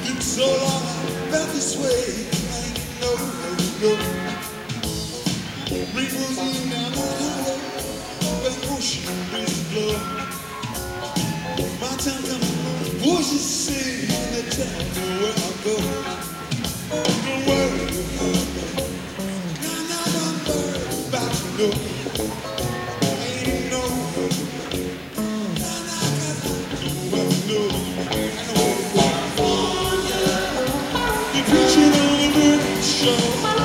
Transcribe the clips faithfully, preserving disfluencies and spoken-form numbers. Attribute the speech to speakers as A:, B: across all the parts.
A: So long I felt this way, I ain't no, no, no. Rainbows lean down the highway, where the ocean breezes blow. My time coming, voices sing, and they tell me where I go. Don't worry about me, I'm not worried about you, no. I ain't no, I'm not gonna well, no. I know you're preaching on the morning show.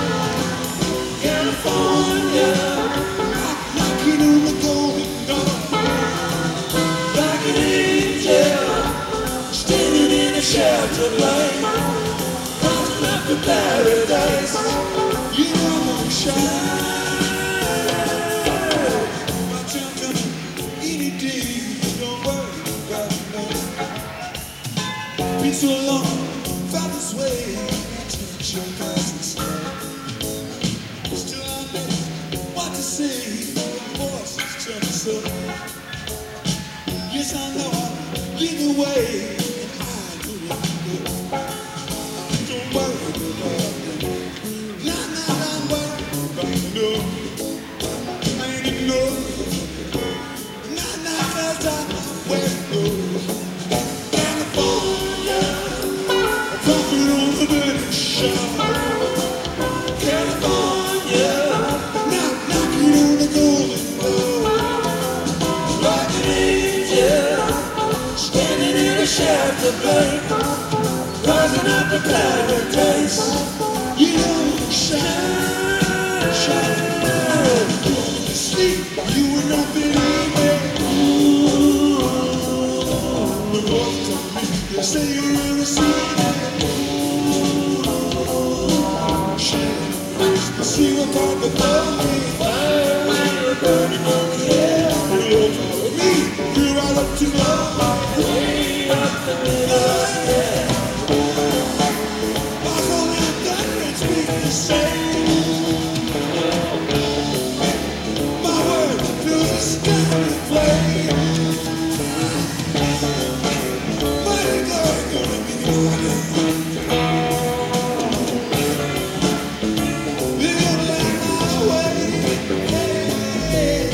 A: California, knocking on the golden door. Like an angel, standing in a shelter light, rising up to paradise. You know I'm shine. My time coming any day. Don't worry about me. Been so long, felt this way. Touch your presence. Still I know what to say. Your voice is just so. Yes, I know I'm leading the way, and I do it good. Don't worry about me. Nah, nah, don't worry about me, no. I ain't even know. Nah, nah, 'cause I know where to go. California, pumping on the burning shore. California, knock, knocking on the golden door. Like an angel, standing in a shelter bank, rising up to paradise. You know, shine, shine. Sleep, you will not believe it. The voice told me, they say you're irresistible. Shine, see what God before me. Fire, burning on the air. You'll follow me, you're right up to glory. Way up the middle of the air. Walk on out there and speak the same. My word fills the sky with flame. Mighty glory, gonna be morning. We're gonna light my way. Hey.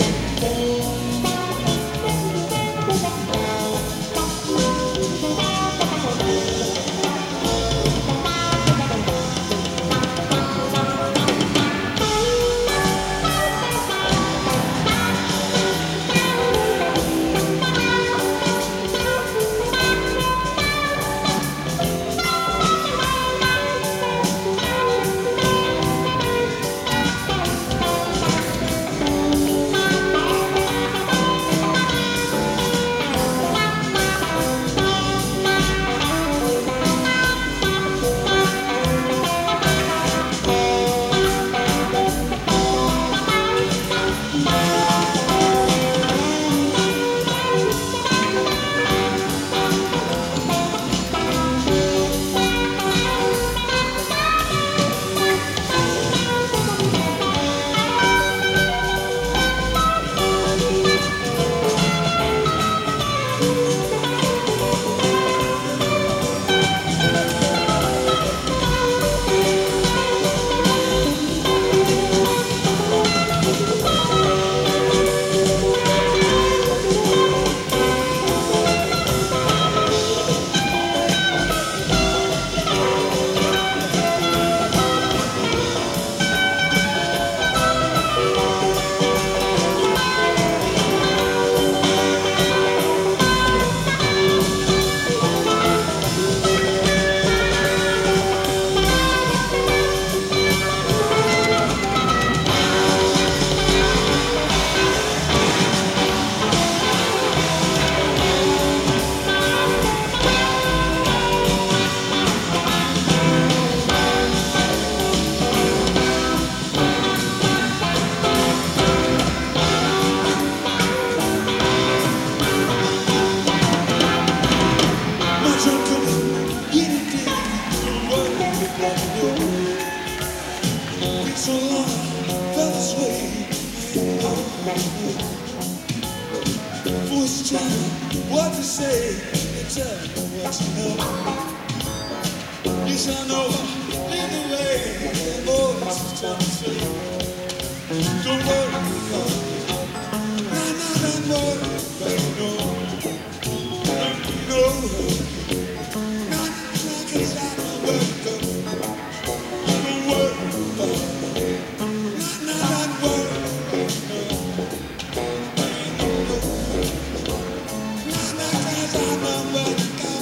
A: So long, felt this way. Voice tell me what to say, and tell me what to know. I know in the way the voice tell me say, don't worry, not not worry, no, no, not not 'cause I know where to go. Don't worry, not not worry, not not 'cause I know where to go.